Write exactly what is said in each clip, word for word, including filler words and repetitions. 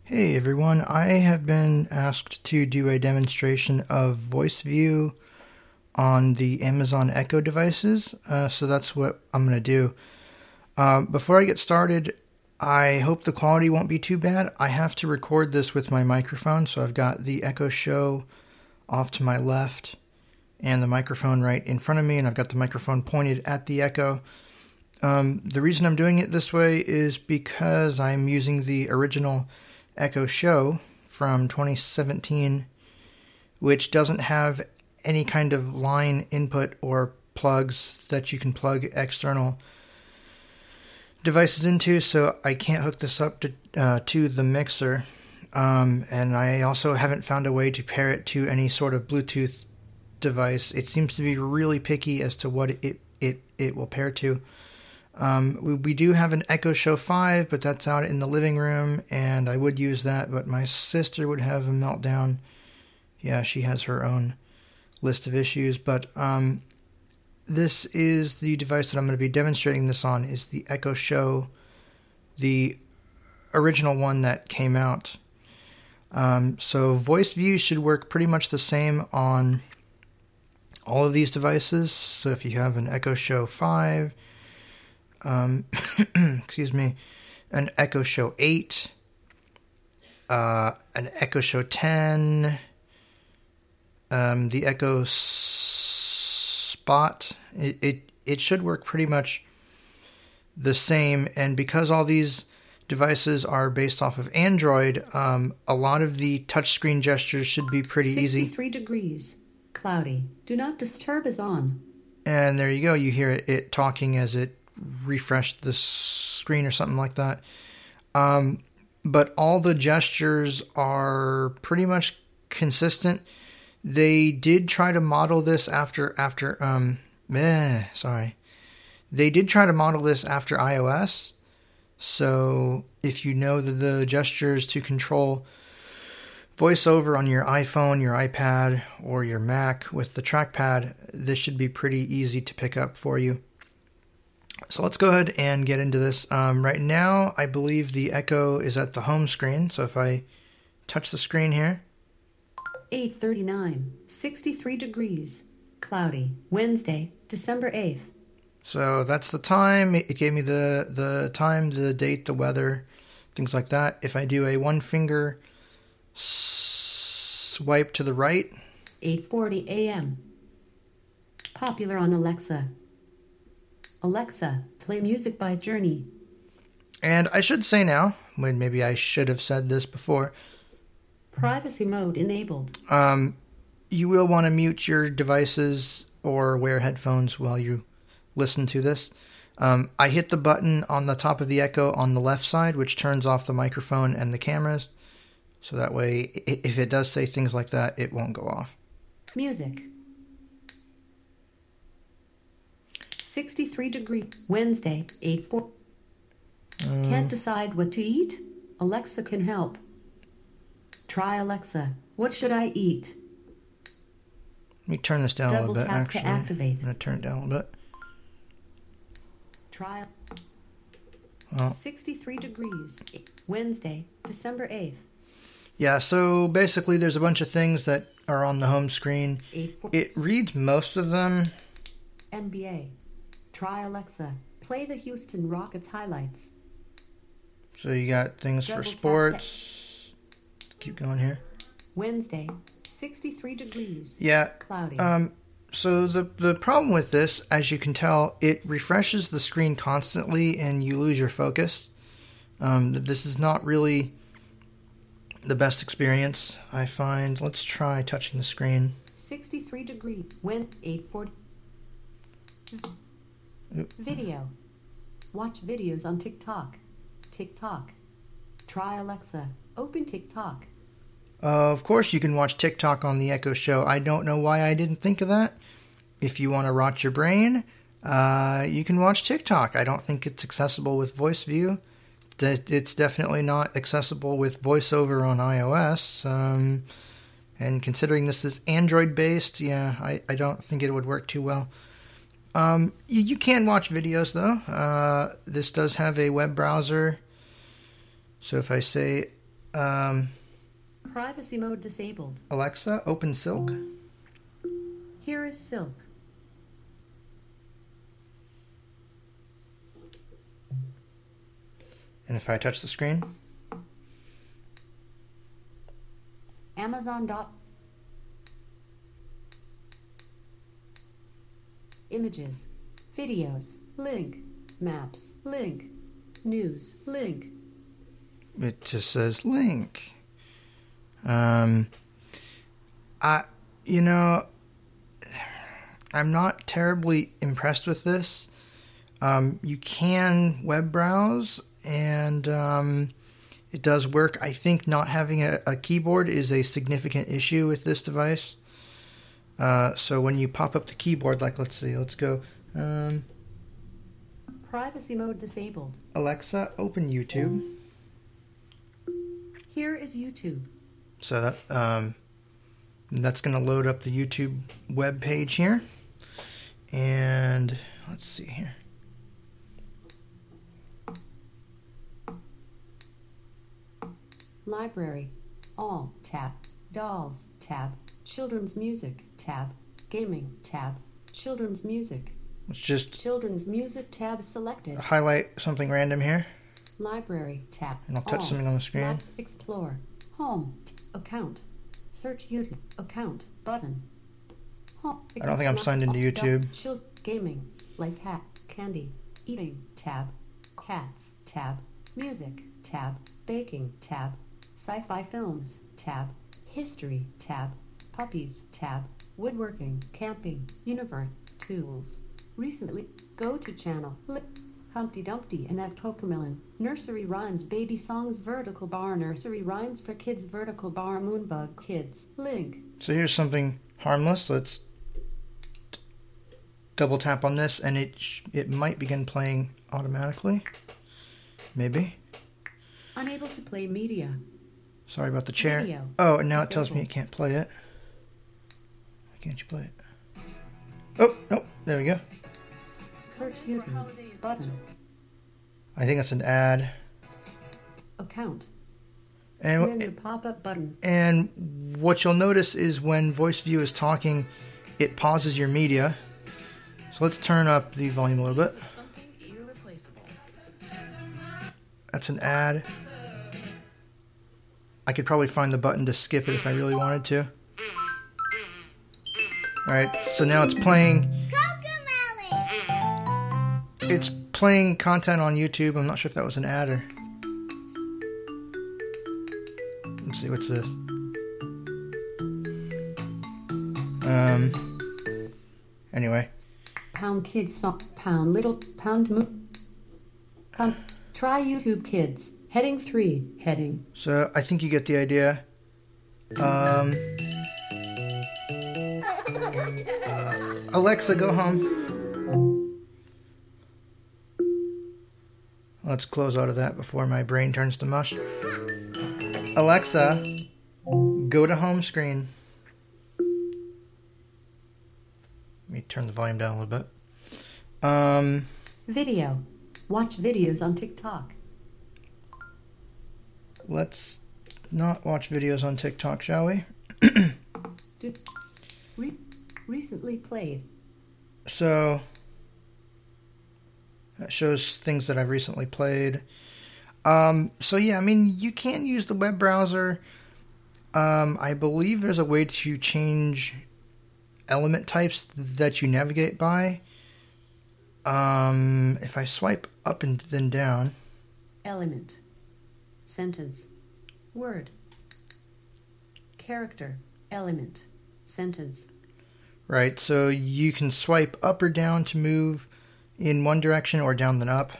Hey everyone, I have been asked to do a demonstration of VoiceView on the Amazon Echo devices, uh, so that's what I'm going to do. Um, before I get started, I hope the quality won't be too bad. I have to record this with my microphone, so I've got the Echo Show off to my left and the microphone right in front of me, and I've got the microphone pointed at the Echo. Um, the reason I'm doing it this way is because I'm using the original Echo Show from twenty seventeen, which doesn't have any kind of line input or plugs that you can plug external devices into, so I can't hook this up to, uh, to the mixer. Um, and I also haven't found a way to pair it to any sort of Bluetooth device. It seems to be really picky as to what it it, it will pair to. Um, we, we do have an Echo Show five, but that's out in the living room, and I would use that, but my sister would have a meltdown. Yeah, she has her own list of issues, but um, this is the device that I'm going to be demonstrating this on, is the Echo Show, the original one that came out. Um, so VoiceView should work pretty much the same on all of these devices. So if you have an Echo Show five, um, excuse me, an Echo Show eight, uh, an Echo Show ten, um, the Echo Spot, it, it, it should work pretty much the same. And because all these devices are based off of Android, um, a lot of the touchscreen gestures should be pretty easy. sixty-three degrees, cloudy, do not disturb is on. And there you go, you hear it, it talking as it refreshed the screen or something like that. Um, but all the gestures are pretty much consistent. They did try to model this after, after, um, eh, sorry. They did try to model this after iOS. So if you know the, the gestures to control VoiceOver on your iPhone, your iPad, or your Mac with the trackpad, this should be pretty easy to pick up for you. So let's go ahead and get into this. Um, right now, I believe the Echo is at the home screen. So if I touch the screen here. eight thirty-nine, sixty-three degrees, cloudy, Wednesday, December eighth. So that's the time. It gave me the, the time, the date, the weather, things like that. If I do a one finger swipe to the right. eight forty a.m. Popular on Alexa. Alexa, play music by Journey. And I should say now, when maybe I should have said this before. Privacy mode enabled. Um, you will want to mute your devices or wear headphones while you listen to this. Um, I hit the button on the top of the Echo on the left side, which turns off the microphone and the cameras. So that way, if it does say things like that, it won't go off. Music. sixty-three degree, Wednesday, eight four. Um, Can't decide what to eat? Alexa can help. Try Alexa. What should I eat? Let me turn this down Double a little bit, tap actually. To activate. I'm going to turn it down a little bit. Try. Well, sixty-three degrees, Wednesday, December eighth. Yeah, so basically there's a bunch of things that are on the home screen. It reads most of them. N B A. Try Alexa. Play the Houston Rockets highlights. So you got things Double for sports. Keep going here. Wednesday, sixty-three degrees. Yeah. Cloudy. Um, so the, the problem with this, as you can tell, it refreshes the screen constantly and you lose your focus. Um, this is not really the best experience, I find. Let's try touching the screen. sixty-three degrees. When eight forty. Oop. Video. Watch videos on TikTok. TikTok. Try Alexa. Open TikTok. Uh, of course you can watch TikTok on the Echo Show. I don't know why I didn't think of that. If you want to rot your brain, uh, you can watch TikTok. I don't think it's accessible with VoiceView. It's definitely not accessible with VoiceOver on iOS. Um, and considering this is Android-based, yeah, I, I don't think it would work too well. Um, you, you can watch videos, though. Uh, this does have a web browser. So if I say Um, Privacy mode disabled. Alexa, open Silk. Here is Silk. And if I touch the screen, Amazon. Dot. Images, videos, link, maps, link, news, link. it just says link. Um, I, you know, I'm not terribly impressed with this. Um, you can web browse, and um, it does work. I think not having a, a keyboard is a significant issue with this device. Uh, so when you pop up the keyboard, like let's see, let's go. Um, Privacy mode disabled. Alexa, open YouTube. Here is YouTube. So that um, that's going to load up the YouTube web page here. And let's see here. Library. All tab. Dolls tab. Children's music tab. Gaming tab. Children's music. Let's just Children's music tab selected. highlight something random here. Library tab. And I'll touch All. something on the screen. Map. Explore. Home. Account. Search YouTube. Account. Button. Home. I don't think I'm signed into YouTube. Child. Gaming. Life hack. Candy. Eating tab. Cats tab. Music tab. Baking tab. Sci-fi films tab. History tab. Puppies tab. Woodworking. Camping. Universe. Tools. Recently. Go to channel. Li- Humpty Dumpty and Ed Cocomelon. Nursery rhymes. Baby songs. Vertical bar. Nursery rhymes for kids. Vertical bar. Moonbug kids. Link. So here's something harmless. Let's t- double tap on this, and it sh- it might begin playing automatically. Maybe. Unable to play media. Sorry about the chair. Video. Oh, and now it tells me Disabled. it can't play it. Why can't you play it? Oh, no, there we go. Search YouTube. Button. I think it's an ad. Account. And Menu pop-up button. and what you'll notice is when Voice View is talking, it pauses your media. So let's turn up the volume a little bit. Something irreplaceable. That's an ad. I could probably find the button to skip it if I really wanted to. Alright, so now it's playing. It's playing content on YouTube. I'm not sure if that was an ad or. Let's see, what's this? Um. Anyway. Pound kids stop. Pound little. Pound mo. Pound. Try YouTube kids. Heading three. Heading. So I think you get the idea. Um. Alexa, go home. Let's close out of that before my brain turns to mush. Alexa, go to home screen. Let me turn the volume down a little bit. Um, Video. Watch videos on TikTok. let's not watch videos on TikTok, shall we? Do, re, recently played. So that shows things that I've recently played. Um, so yeah, I mean, you can use the web browser. Um, I believe there's a way to change element types that you navigate by. Um, if I swipe up and then down. Element. Sentence. Word. Character. Element. Sentence. Right, so you can swipe up or down to move in one direction or down then up.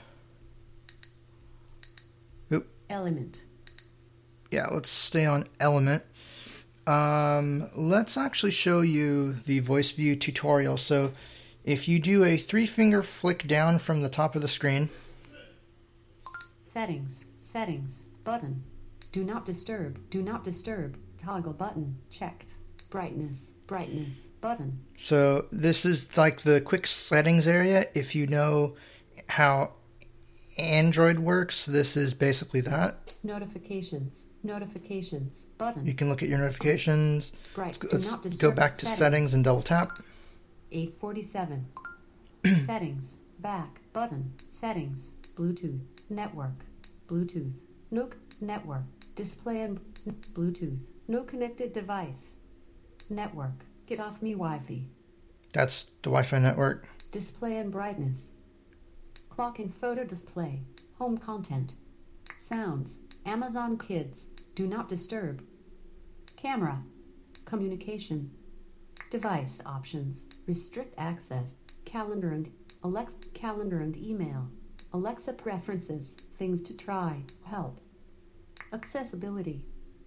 Oop. Element. Yeah, let's stay on element. Um, let's actually show you the voice view tutorial. So if you do a three finger flick down from the top of the screen. Settings. Settings. Button. Do not disturb. Do not disturb. Toggle button. Checked. Brightness. Brightness. Button. So this is like the quick settings area. If you know how Android works, this is basically that. Notifications. Notifications button. You can look at your notifications. Bright. Let's, Do let's not disturb. go back to settings. settings and double tap. eight forty-seven. Settings. Back. Button. Settings. Bluetooth. Network. Bluetooth. No. Network. Display and Bluetooth. No connected device. Network. Get off me Wi-Fi. That's the Wi-Fi network. Display and brightness. Clock and photo display. Home content. Sounds. Amazon Kids. Do not disturb. Camera. Communication. Device options. Restrict access. Calendar and Alexa. Calendar and email. Alexa preferences. Things to try. Help. Accessibility.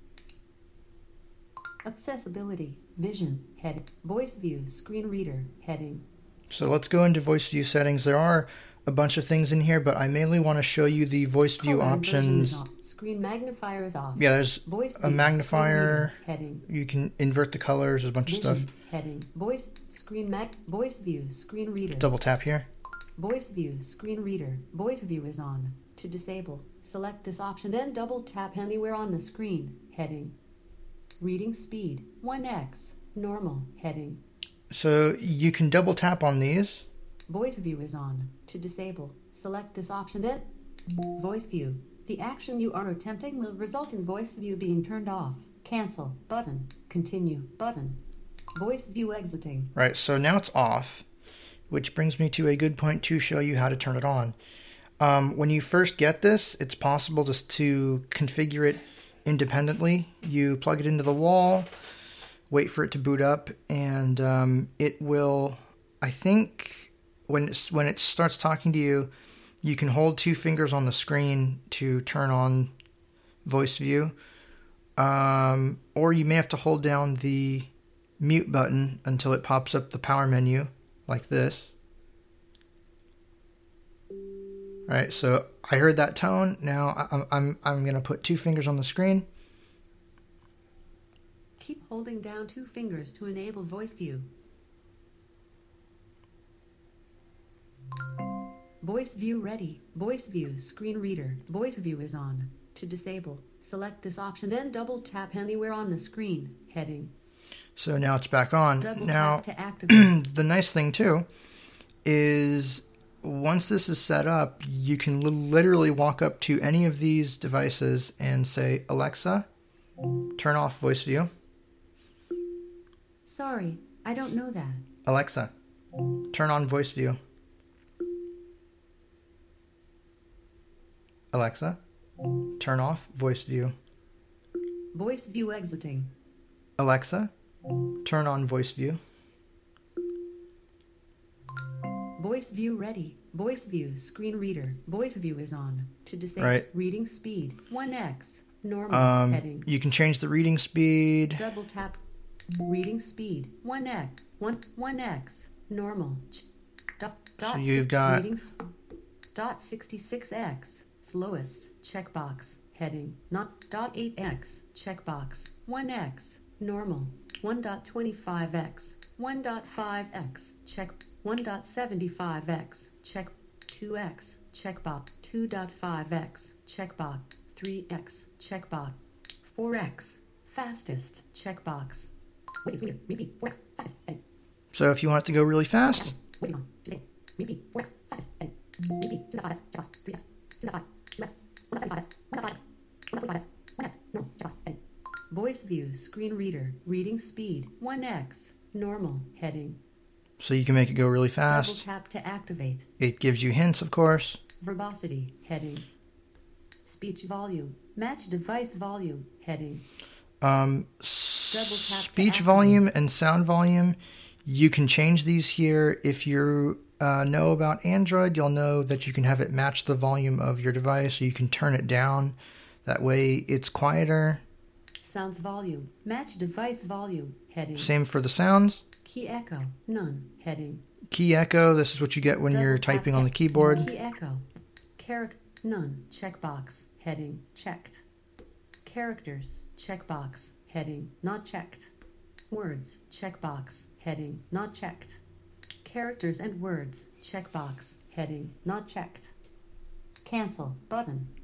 Accessibility. Vision. Head. Voice view. Screen reader. Heading. So let's go into voice view settings. There are a bunch of things in here, but I mainly want to show you the voice view Color options. inversion is off. Screen magnifier is off. Yeah, there's Voice a view, magnifier. screen reader, heading. You can invert the colors. There's a bunch of Vision, stuff. heading. Voice screen mag voice view screen reader. Double tap here. Voice view screen reader. Voice view is on. To disable, select this option, then double tap anywhere on the screen. Heading. Reading speed one x. Normal. Heading. So you can double tap on these. Voice view is on. To disable, select this option, then voice view. The action you are attempting will result in voice view being turned off. Cancel button. Continue button. Voice view exiting. Right, so now it's off, which brings me to a good point to show you how to turn it on. Um, when you first get this, it's possible just to configure it independently. You plug it into the wall, wait for it to boot up, and um, it will, I think, when it's, when it starts talking to you, you can hold two fingers on the screen to turn on voice view, um, or you may have to hold down the mute button until it pops up the power menu like this. All right, so I heard that tone. Now I'm I'm I'm gonna put two fingers on the screen. Keep holding down two fingers to enable voice view. Voice view ready. Voice view screen reader. Voice view is on. To disable, select this option, then double tap anywhere on the screen. Heading. So now it's back on. Double Now tap to activate. the nice thing too is once this is set up, you can li- literally walk up to any of these devices and say, Alexa, turn off voice view. Sorry, I don't know that. Alexa, turn on voice view. Alexa, turn off voice view. Voice view exiting. Alexa, turn on voice view. Voice view ready. Voice view screen reader. Voice view is on. To disable, Right. reading speed one x. Normal. Um, Heading. you can change the reading speed. Double tap. Reading speed one x. one one x. Normal. Ch- Dot, dot So you've six- got- reading sp- dot sixty-six x. Slowest. Checkbox. Heading. Not dot eight x. Checkbox. one x. Normal. one dot twenty-five x. one dot five x. Check. one dot seventy-five x. Check. two x. Checkbox. two dot five x. Checkbox. three x. Checkbox. four x. Fastest. Checkbox. Wait, wait, wait, wait, four x. Fastest. Heading. So if you want it to go really fast, Waiting on. Today. Read speed. four x. Fastest. Heading. Read speed. two dot five x. Checkbox. three x. two dot five. two x. one dot seventy-five x. one dot five x. one dot twenty-five x. one x. Normal. Checkbox. Heading. Voice view. Screen reader. Reading speed. one x. Normal. Heading. so you can make it go really Double fast. tap to activate. It gives you hints, of course. Verbosity. Heading. Speech volume. Match device volume. Heading. Um, Double tap to speech activate. volume and sound volume, you can change these here. If you uh, know about Android, you'll know that you can have it match the volume of your device, so you can turn it down. That way it's quieter. Sounds volume. Match device volume. Heading. Same for the sounds. Key echo. None. Heading. Key echo, this is what you get when Double you're tap typing to- on the keyboard. Key echo. Charac- None. Checkbox. Heading. Checked. Characters. Checkbox. Heading. Not checked. Words. Checkbox. Heading. Not checked. Characters and words. Checkbox. Heading. Not checked. Cancel. Button.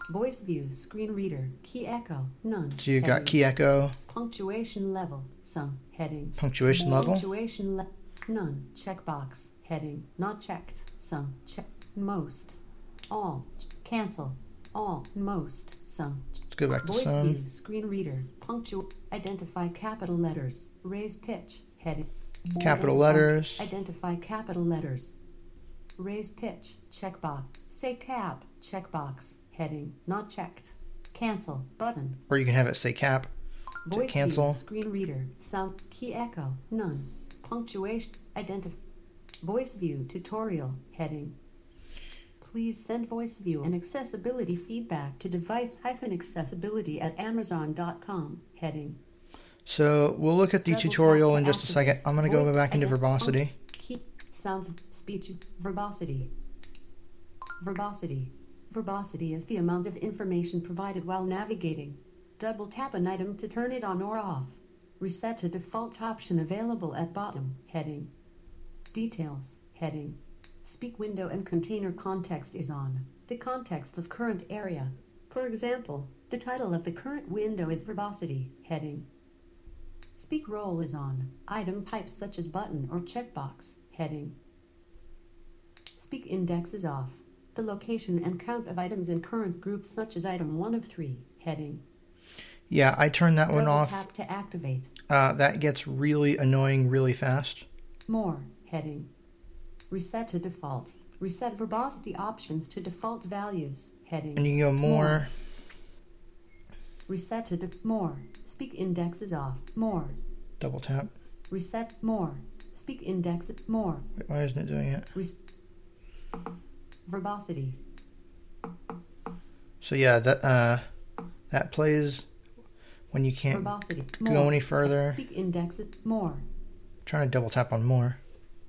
Voice view, screen reader, key echo, none. So you got Heading. key echo, Punctuation level, some. Heading. punctuation level. Punctuation le- none. Checkbox. Heading. Not checked. Some. Check. Most. All. Cancel. All. Most. Some. Let's go back to Voice some. view, screen reader, punctual. Identify capital letters. Raise pitch. Heading. Capital Identify- letters. Identify capital letters. Raise pitch. Checkbox. Say cap. Checkbox. Heading. Not checked. Cancel. Button. Or you can have it say cap. To Voice cancel. view, screen reader, sound, key echo, none. Punctuation, identify. Voice view tutorial, heading. Please send voice view and accessibility feedback to device-accessibility at amazon dot com, heading. So we'll look at the Double tutorial tap in to just a activate. second. I'm going to go Voice- back into ident- verbosity. Key, sounds, speech, verbosity. Verbosity. Verbosity is the amount of information provided while navigating. Double tap an item to turn it on or off. Reset to default option available at bottom, heading. Details, heading. Speak window and container context is on. The context of current area. For example, the title of the current window is verbosity, heading. Speak role is on. Item types such as button or checkbox, heading. Speak index is off. The location and count of items in current groups such as item one of three, heading. Yeah, I turned that one Double off. tap to activate. Uh, that gets really annoying really fast. More, heading. Reset to default. Reset verbosity options to default values, heading. And you can go more. More. Reset to de- more. Speak index is off. More. Double tap. Reset more. Speak index more. Wait, why isn't it doing it? Res- verbosity. So yeah, that uh, that plays when you can't Verbosity. go More. any further. Speak index more. Trying to double tap on more.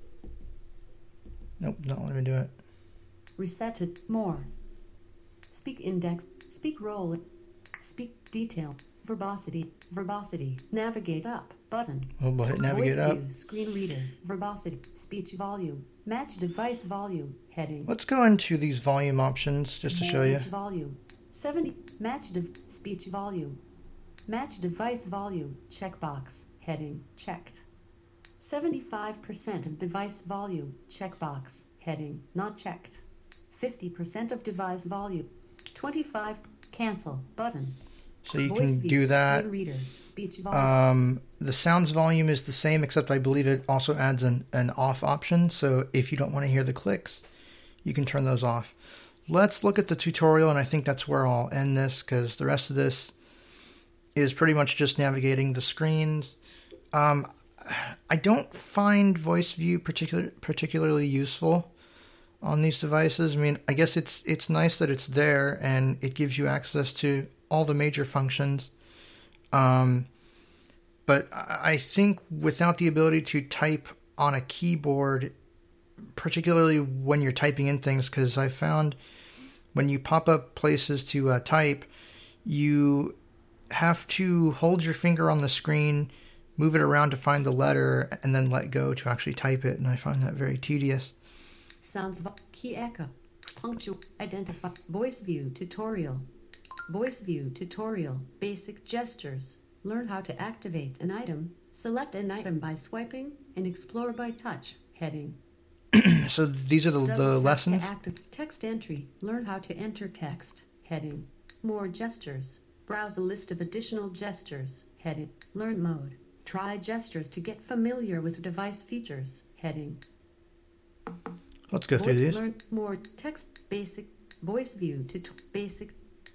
Nope, not letting me do it. Reset to more. Speak index. Speak role. Speak detail. Verbosity. Verbosity. Navigate up. Button. Oh, we'll hit navigate Voice up. view, screen reader. Verbosity. Speech volume. Match device volume. Heading. Let's go into these volume options just to show you. Match volume. seventy. Match de- speech volume. Match device volume. Checkbox. Heading. Checked. seventy-five percent of device volume. Checkbox. Heading. Not checked. fifty percent of device volume. twenty-five. Cancel. Button. So you Voice can view, do that. Screen reader. Speech volume. Um, the sounds volume is the same, except I believe it also adds an, an off option. So if you don't want to hear the clicks, you can turn those off. Let's look at the tutorial, and I think that's where I'll end this, because the rest of this is pretty much just navigating the screens. Um, I don't find voice view particular, particularly useful on these devices. I mean, I guess it's it's nice that it's there and it gives you access to all the major functions. Um, but I think without the ability to type on a keyboard, particularly when you're typing in things, because I found when you pop up places to uh, type, you have to hold your finger on the screen, move it around to find the letter, and then let go to actually type it, and I find that very tedious. Sounds vo- key echo. Punctual. Identify. Voice view tutorial. Voice view tutorial. Basic gestures. Learn how to activate an item. Select an item by swiping and explore by touch. Heading. So these are the, Double the tap lessons. To active text entry. Learn how to enter text. Heading. More gestures. Browse a list of additional gestures. Heading. Learn mode. Try gestures to get familiar with device features. Heading. Let's go through Voice- these. Learn more text. Basic. Voice view to t- basic.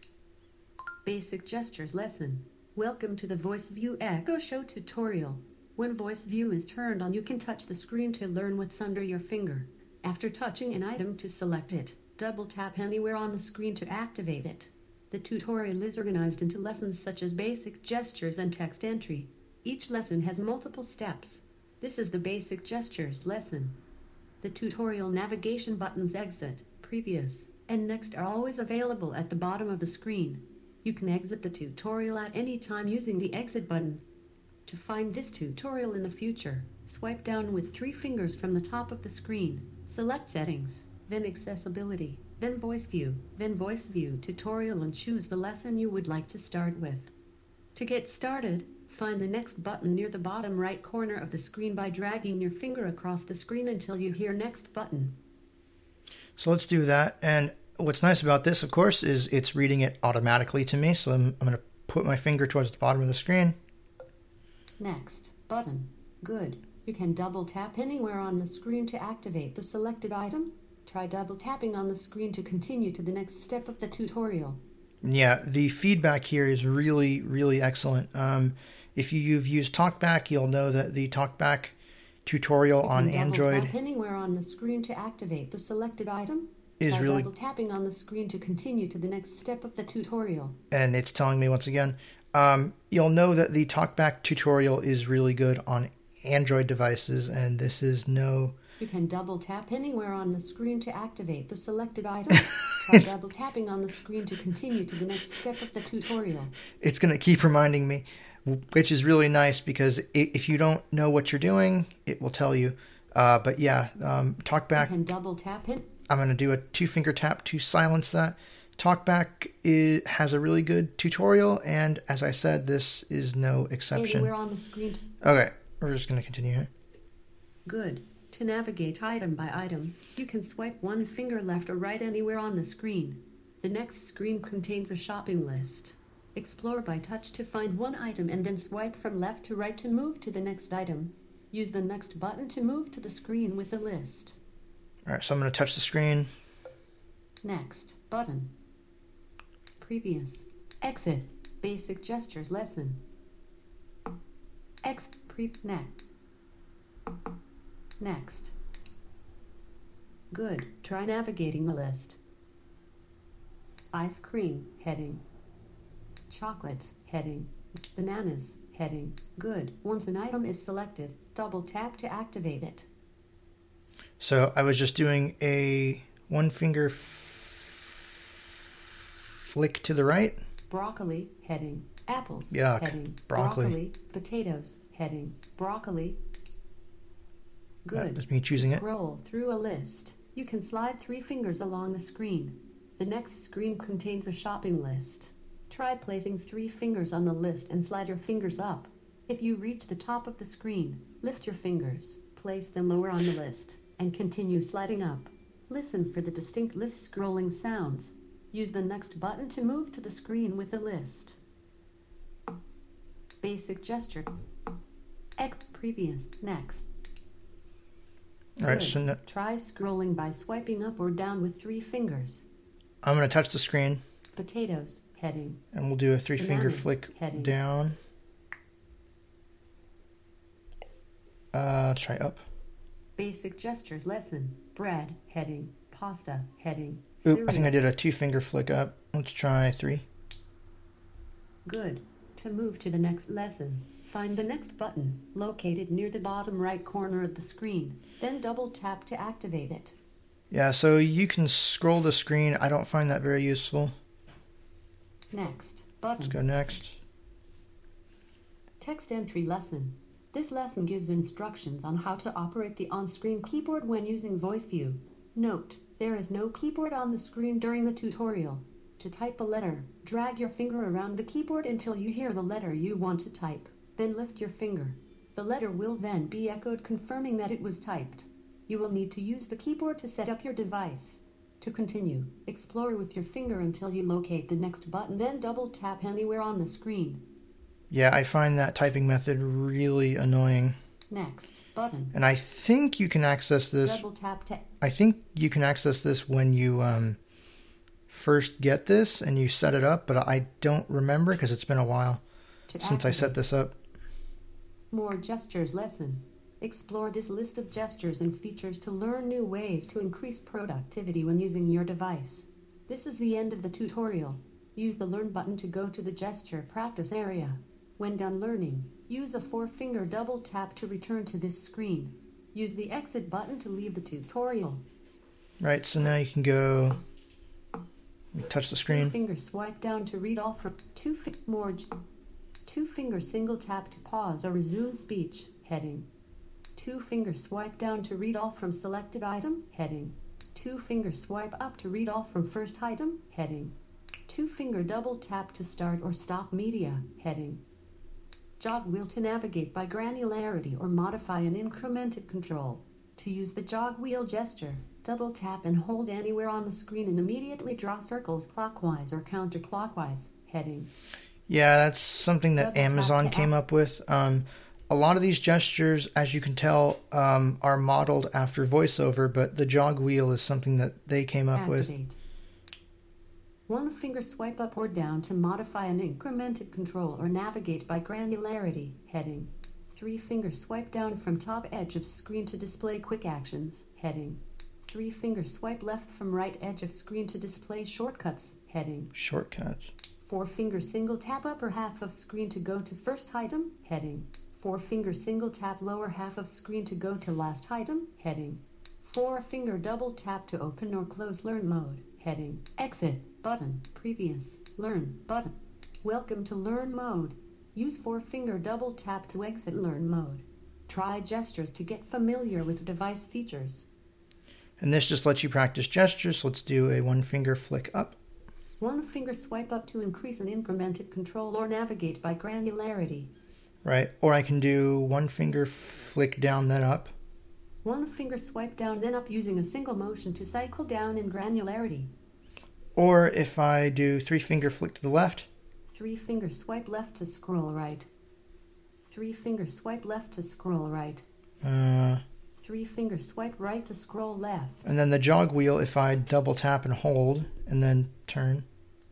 Basic gestures lesson. Welcome to the Voice View Echo Show tutorial. When Voice View is turned on, you can touch the screen to learn what's under your finger. After touching an item to select it, double tap anywhere on the screen to activate it. The tutorial is organized into lessons such as basic gestures and text entry. Each lesson has multiple steps. This is the basic gestures lesson. The tutorial navigation buttons exit, previous, and next are always available at the bottom of the screen. You can exit the tutorial at any time using the exit button. To find this tutorial in the future, swipe down with three fingers from the top of the screen, select Settings, then Accessibility, then Voice View, then Voice View Tutorial, and choose the lesson you would like to start with. To get started, find the next button near the bottom right corner of the screen by dragging your finger across the screen until you hear Next Button. So let's do that. And what's nice about this, of course, is it's reading it automatically to me. So I'm, I'm going to put my finger towards the bottom of the screen. Next button. Good. You can double tap anywhere on the screen to activate the selected item. Try double tapping on the screen to continue to the next step of the tutorial. Yeah, the feedback here is really, really excellent. Um, if you've used TalkBack, you'll know that the TalkBack tutorial on Android double tap anywhere on the screen to activate the selected item. is Try really double tapping on the screen to continue to the next step of the tutorial. And it's telling me once again. Um, you'll know that the TalkBack tutorial is really good on Android devices, and this is no. You can double tap anywhere on the screen to activate the selected item. Try double tapping on the screen to continue to the next step of the tutorial. It's going to keep reminding me, which is really nice because if you don't know what you're doing, it will tell you. Uh, but yeah, um, TalkBack. You can double tap in. I'm going to do a two finger tap to silence that. TalkBack is, has a really good tutorial, and as I said, this is no exception. Anywhere on the screen. Okay, we're just going to continue here. Good. To navigate item by item, you can swipe one finger left or right anywhere on the screen. The next screen contains a shopping list. Explore by touch to find one item and then swipe from left to right to move to the next item. Use the next button to move to the screen with the list. All right, so I'm going to touch the screen. Next button. Previous. Exit. Basic gestures lesson. X. Pre. Next. Next. Good. Try navigating the list. Ice cream heading. Chocolate heading. Bananas heading. Good. Once an item is selected, double tap to activate it. So I was just doing a one finger f- flick to the right. Broccoli heading. Apples Yuck. heading. Broccoli. Broccoli. Potatoes heading. Broccoli. Good. That was me choosing it. Scroll through a list. You can slide three fingers along the screen. The next screen contains a shopping list. Try placing three fingers on the list and slide your fingers up. If you reach the top of the screen, lift your fingers, place them lower on the list, and continue sliding up. Listen for the distinct list scrolling sounds. Use the next button to move to the screen with the list. Basic gesture. X. Previous. Next. All right, so no, Try scrolling by swiping up or down with three fingers. I'm going to touch the screen. Potatoes heading. And we'll do a three finger Bananas flick heading. down. Uh, try up. Basic gestures lesson. Bread heading. Pasta heading. Oop, Cereal. I think I did a two finger flick up. Let's try three. Good. To move to the next lesson, find the next button, located near the bottom right corner of the screen. Then double tap to activate it. Yeah, so you can scroll the screen. I don't find that very useful. Next button. Let's go next. Text entry lesson. This lesson gives instructions on how to operate the on-screen keyboard when using Voice View. Note, there is no keyboard on the screen during the tutorial. To type a letter, drag your finger around the keyboard until you hear the letter you want to type. Then lift your finger. The letter will then be echoed, confirming that it was typed. You will need to use the keyboard to set up your device. To continue, explore with your finger until you locate the next button, then double tap anywhere on the screen. Yeah, I find that typing method really annoying. Next button. And I think you can access this. Double tap to I think you can access this when you um, first get this and you set it up, but I don't remember because it's been a while to since I set activate. this up. More gestures lesson. Explore this list of gestures and features to learn new ways to increase productivity when using your device. This is the end of the tutorial. Use the Learn button to go to the gesture practice area. When done learning, use a four-finger double tap to return to this screen. Use the Exit button to leave the tutorial. Right, so now you can go touch the screen. Two-finger swipe down to read all from two fi- more. G- two-finger single tap to pause or resume speech heading. Two-finger swipe down to read all from selected item heading. Two finger swipe up to read all from first item, heading. Two finger double tap to start or stop media, heading. Jog wheel to navigate by granularity or modify an incremented control. To use the jog wheel gesture, double tap and hold anywhere on the screen and immediately draw circles clockwise or counterclockwise, heading. Yeah, that's something that Double tap Amazon to came act- up with. Um, a lot of these gestures, as you can tell, um, are modeled after VoiceOver, but the jog wheel is something that they came up with. Activate. One finger swipe up or down to modify an incremented control or navigate by granularity, heading. Three finger swipe down from top edge of screen to display quick actions, heading. Three finger swipe left from right edge of screen to display shortcuts, heading. Shortcuts. Four finger single tap upper half of screen to go to first item, heading. Four finger single tap lower half of screen to go to last item, heading. Four finger double tap to open or close learn mode, heading. Exit button, previous, learn button. Welcome to learn mode. Use four finger double tap to exit learn mode. Try gestures to get familiar with device features. And this just lets you practice gestures. So let's do a one finger flick up. One finger swipe up to increase an incremented control or navigate by granularity. Right. Or I can do one finger flick down, then up. One finger swipe down then up using a single motion to cycle down in granularity. Or if I do three finger flick to the left. Three finger swipe left to scroll right. Three finger swipe left to scroll right. Uh, Three finger swipe right to scroll left. and then the jog wheel, if I double tap and hold and then turn,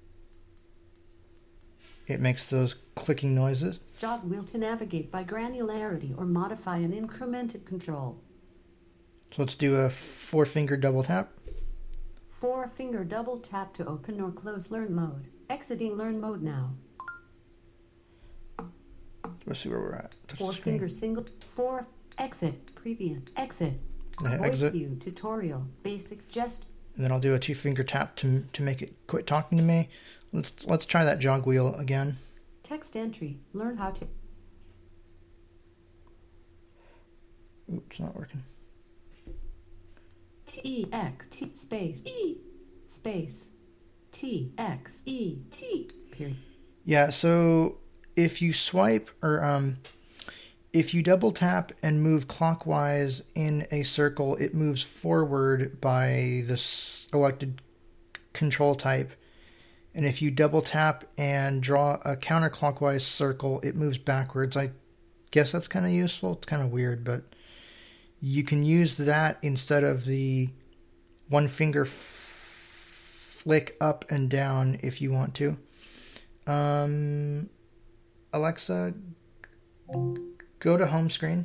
it makes those clicking noises. Jog wheel to navigate by granularity or modify an incremented control. So let's do a four finger double tap. Four finger double tap to open or close learn mode. Exiting learn mode now. Let's see where we're at. Touch Four the screen. finger single. Four exit previous exit. Yeah, Voice exit. view tutorial basic gest. And then I'll do a two finger tap to to make it quit talking to me. Let's let's try that jog wheel again. Text entry. Learn how to. Oops, not working. T X T space E space T X E T period. Yeah, so if you swipe or um if you double tap and move clockwise in a circle, it moves forward by the selected control type. And if you double tap and draw a counterclockwise circle, it moves backwards. I guess that's kind of useful. It's kind of weird, but you can use that instead of the one finger f- flick up and down if you want to. Um, Alexa, go to home screen.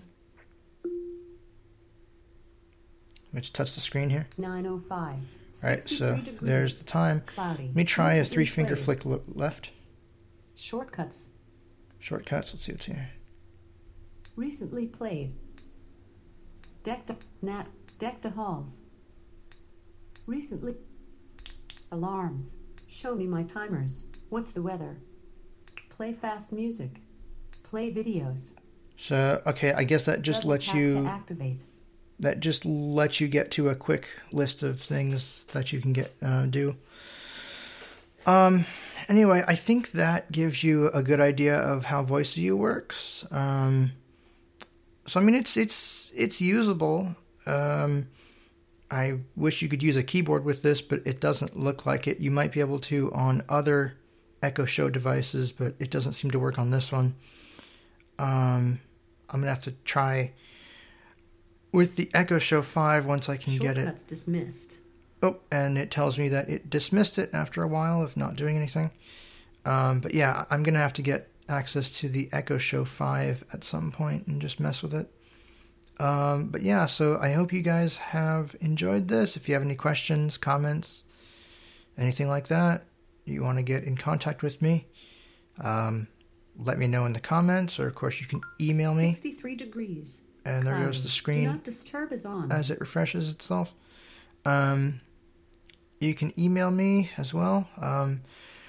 Let's touch the screen here. nine oh five. All right, so degrees. there's the time. Cloudy. Let me try a Recently three finger played. flick le- left. Shortcuts. Shortcuts, let's see what's here. Recently played. Deck the nat. Deck the halls. Recently. Alarms. Show me my timers. What's the weather? Play fast music. Play videos. So, okay, I guess that just Double lets tap you... to activate. That just lets you get to a quick list of things that you can get uh, do. Um. Anyway, I think that gives you a good idea of how VoiceView works. Um. So I mean, it's it's it's usable. Um. I wish you could use a keyboard with this, but it doesn't look like it. You might be able to on other Echo Show devices, but it doesn't seem to work on this one. Um. I'm gonna have to try with the Echo Show five once I can get it. Shortcuts dismissed. Oh, and it tells me that it dismissed it after a while of not doing anything. Um, but yeah, I'm going to have to get access to the Echo Show five at some point and just mess with it. Um, but yeah, so I hope you guys have enjoyed this. If you have any questions, comments, anything like that, you want to get in contact with me, um, let me know in the comments, or of course you can email me. sixty-three degrees. And there goes Cloudy. the screen. Do not disturb is on. As it refreshes itself. Um, you can email me as well. Um,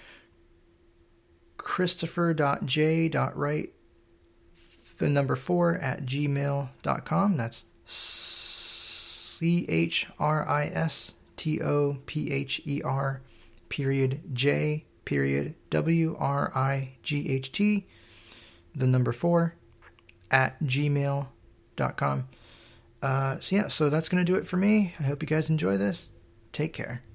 Christopher dot j dot wright, the number four, at gmail dot com. That's C H R I S T O P H E R period J period W R I G H T, the number four, at gmail dot com. Uh, so yeah, so that's going to do it for me. I hope you guys enjoy this. Take care.